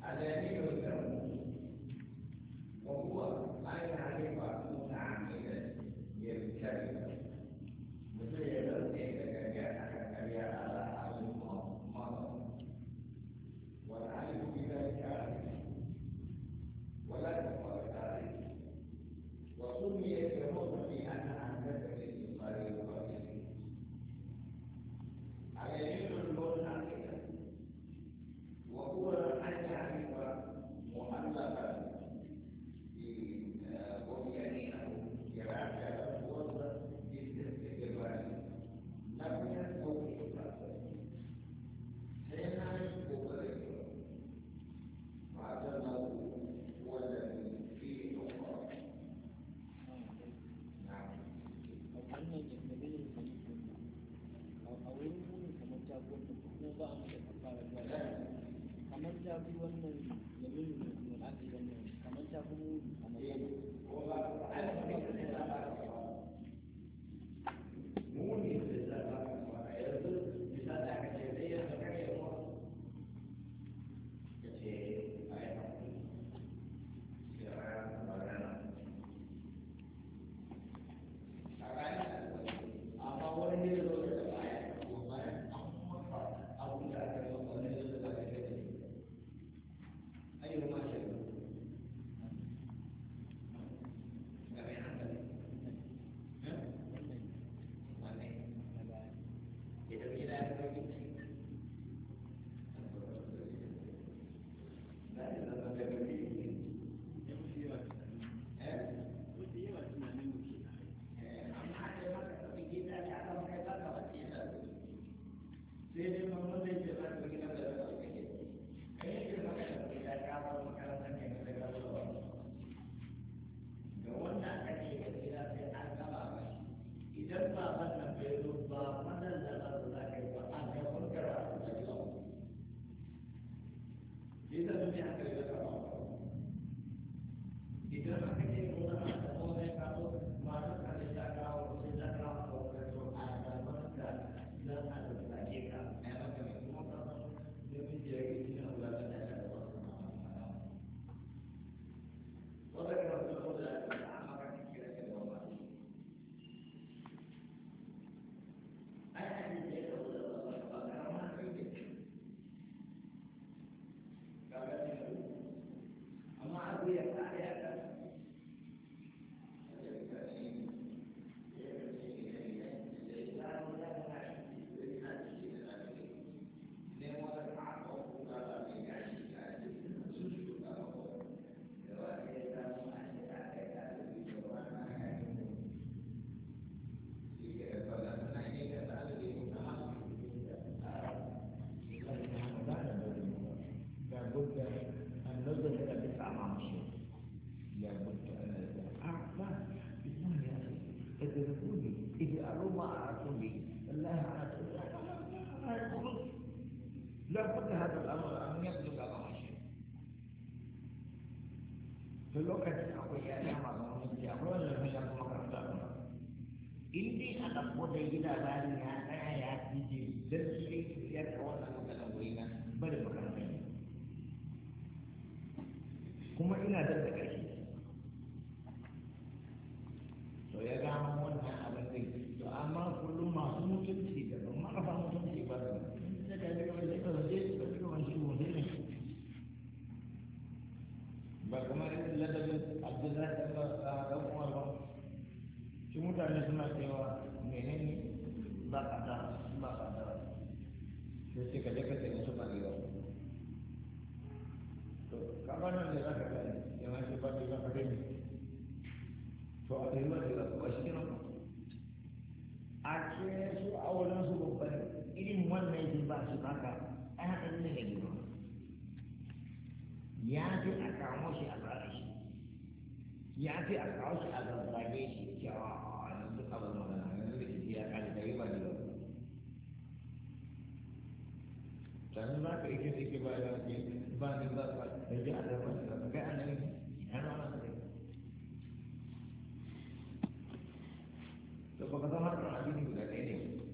الذي يذكر وهو لا يعرف متعمدا يبتلي مثل يدرس كريا على المرض والعالم بذلك عالم ولا تقبل ذلك وسميت الموت بأنها نزلت للإصرار والقتل على يمين الموت عقيدة وهو أن يعرف مؤلفا وبيمينه يراجع الوضع بالاستقبال لم يكن إطلاقا سينعرف بطريقه وعدمه هو الذي فيه أخرى نعم wannan jami'in a wurin wani kamar jagoran kuma ba a mata fara zuwa kamar jabi wannan jami'in da ake wannan kamar jabi wuri kamar muni da zaba yanzu bisa da aka ce zai yi zaka yi wa ya ce a yi haƙuri ya magana a ranar amma wani ne zo da baya ko bayan an masa abun da aka yi wani ne zo da baya da ne ayyuka ma shi ga mai hankali idan gida ya kai na da zama da gari ya fi yawa wata yawa tunanin mu ke amma a ce maka tafi gida ya aka maka ba ka wace yana da sai dai mamman zai ce ba ka gida da zama da ke kai yake maka tafi gida ya ba makarantar ne ka daga zuwa ga wanda aka ce ga gida sai an gaba ba idan ba wannan bai zo ba wannan da za su zaka yi ba an ga kurkara a da yau idan mun ya kai da kama idan aka ce ko da ta ko da ka ko ma da ka da ka ko sai da ka ko ka to a da wannan da a da ke ka ai ba ka kuma ka da mun je ga cikin Allah da da wasu wanda ka so da amma ka kira da wannan ai hadin da ya zo da ba karama kai ne kaga ne amma abu ya kare ya ka لابد أن نظر إلى بضع معاصي لابد أن لا اسمعني يا أخي ادركوني إذا أروا ما أعطوني الله أعطوني لابد هذا الأمر أن يبلغ معاصي في الوقت أقول يا جماعة أقول لهم يا جماعة ini anak muda kita balik ya di dari lihat orang yang berina berperan ini. Kuma ina da kai. So ya ga mun wannan abin da to amma kullum masu mutunci da ban ma fa mutunci ba da da da wanda ka je ka ga wani shi wanda ne. Ba kamar ladabin Abdullahi da Umar ba. Shi mutane suna cewa menene ba kada sai ka je ka ce musu ba ne ba to kamar nan da zaka gani yana ce ba ne ba ka gani to a kai ma da ba shi kenan a ce su a wurin su babban irin wannan yake ba su haka ai haka ne ne gino ya fi a kamo shi a tsare shi ya fi a kawo shi a zazzage shi cewa a yanzu abin magana yanzu da shi ya kare da riba da yau sannan za ka ike suke ba da ke ba ni ba ba da ji a zama da kai an nan ya rana da kai to ba ka zama harkar abin guda ɗaya ne